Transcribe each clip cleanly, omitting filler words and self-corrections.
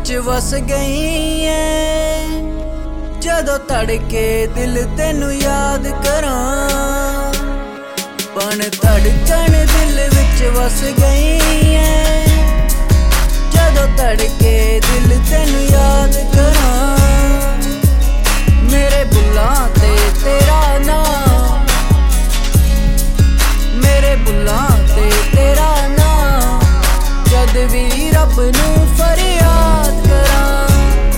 विच वस गई है। जदों तड़के दिल तेनू याद करां, पण धड़कन दिल विच वस गई है। जदों तड़के दिल तेनू याद करां, मेरे बुल्लां ते तेरा नाम, मेरे बुल्लां ते तेरा नाम। जद भी रब नू फरियाद करां,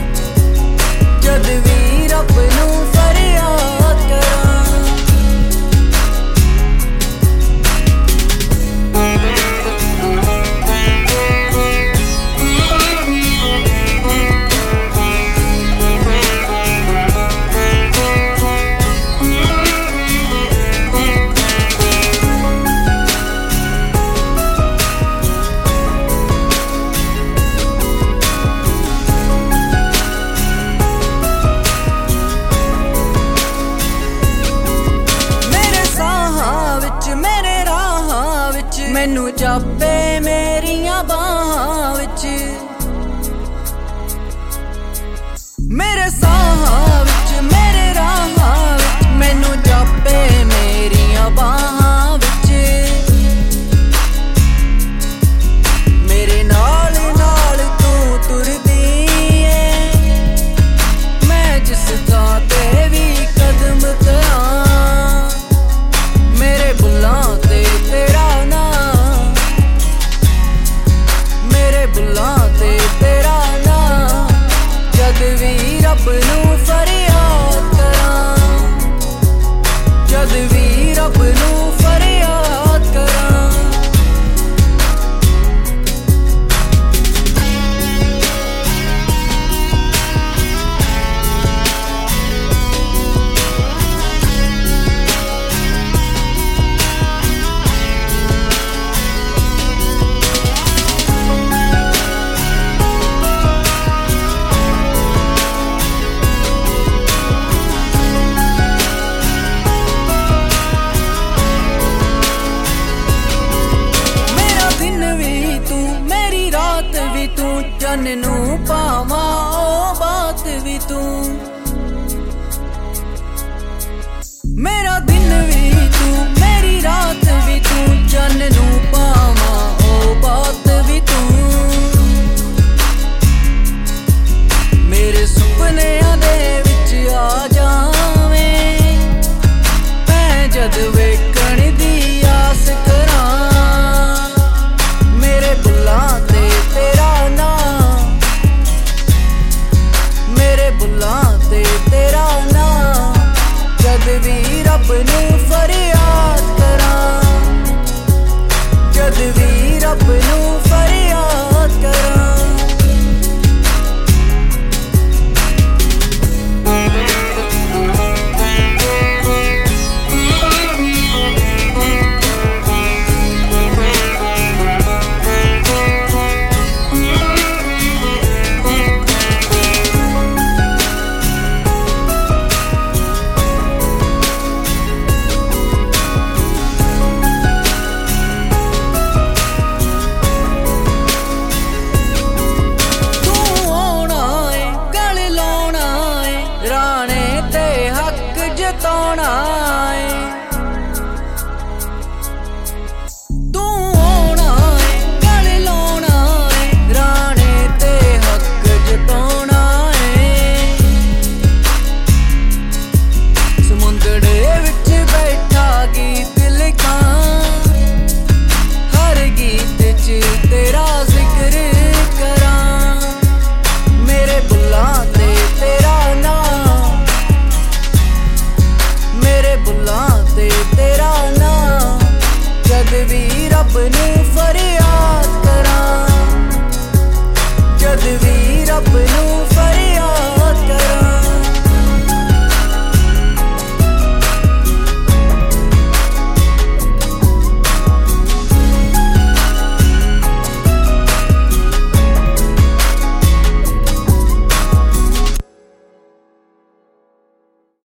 जद भी रब नू फरियाद करां। मैनू जापे मेरिया बाहां विच, मेरे साहां विच मेरे राहां विच। मैनू जापे मेरिया बाहां विच, मेरे नाल नाल तू तुरदी है। मैं जिस थां ते भी कदम धरां, मेरे बुल्लां ते तेरा बुल्लां ते तेरा नाम। जद भी रब नू फरियाद करां, जद भी रब नू फरियाद करां। जन नू पावां ओ बात भी तू।